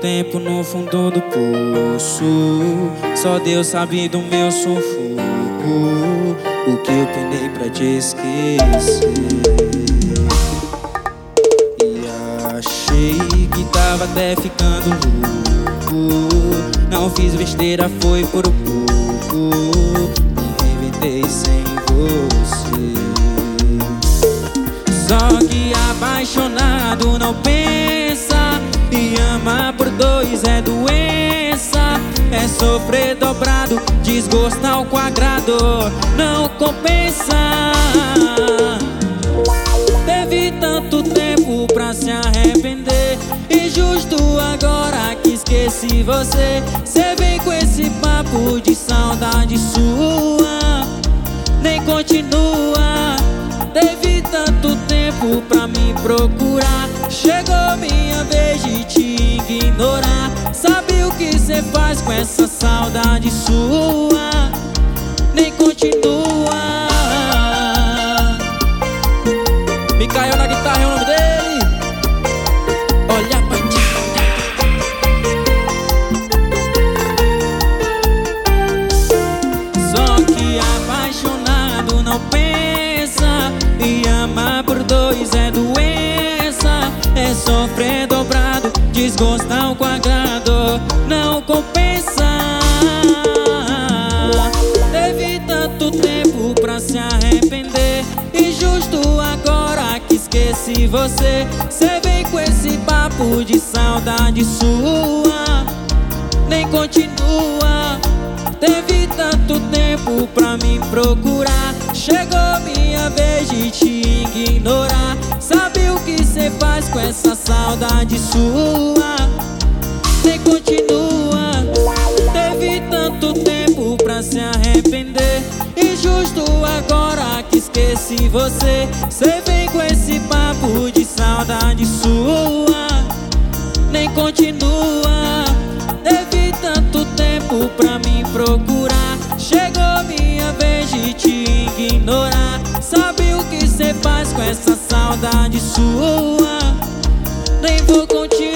tempo no fundo do poço. Só Deus sabe do meu sufoco, o que eu penei pra te esquecer. E achei que tava até ficando louco. Não fiz besteira, foi por pouco. Me reinventei sem você. Só que apaixonado não pensa, e amar por dois é doença. É sofrer dobrado, desgosto ao quadrado, não compensa. Teve tanto tempo pra se arrepender, e justo agora que esqueci você, cê vem com esse papo de saudade sua, nem continua. Teve tanto tempo pra me procurar, chegou minha vez de te ignorar. Sabe o que cê faz com essa saudade sua? Nem continua. Micael na guitarra é o nome dele. Olha pra cá. Só que apaixonado não pensa, e amar por dois é doença. É sofrer dobrado, desgosto ao quadrado, não compensa. Teve tanto tempo pra se arrepender, e justo agora que esqueci você, cê vem com esse papo de saudade sua, nem continua. Teve tanto tempo pra me procurar, chegou minha vez de te ignorar. Sabe o que cê faz com essa saudade sua? Nem continua. Teve tanto tempo pra se arrepender, e justo agora que esqueci você, cê vem com esse papo de saudade sua, nem continua. Teve tanto tempo pra me procurar, chegou minha vez de te ignorar. Sabe o que cê faz com essa saudade sua? Nem vou continuar.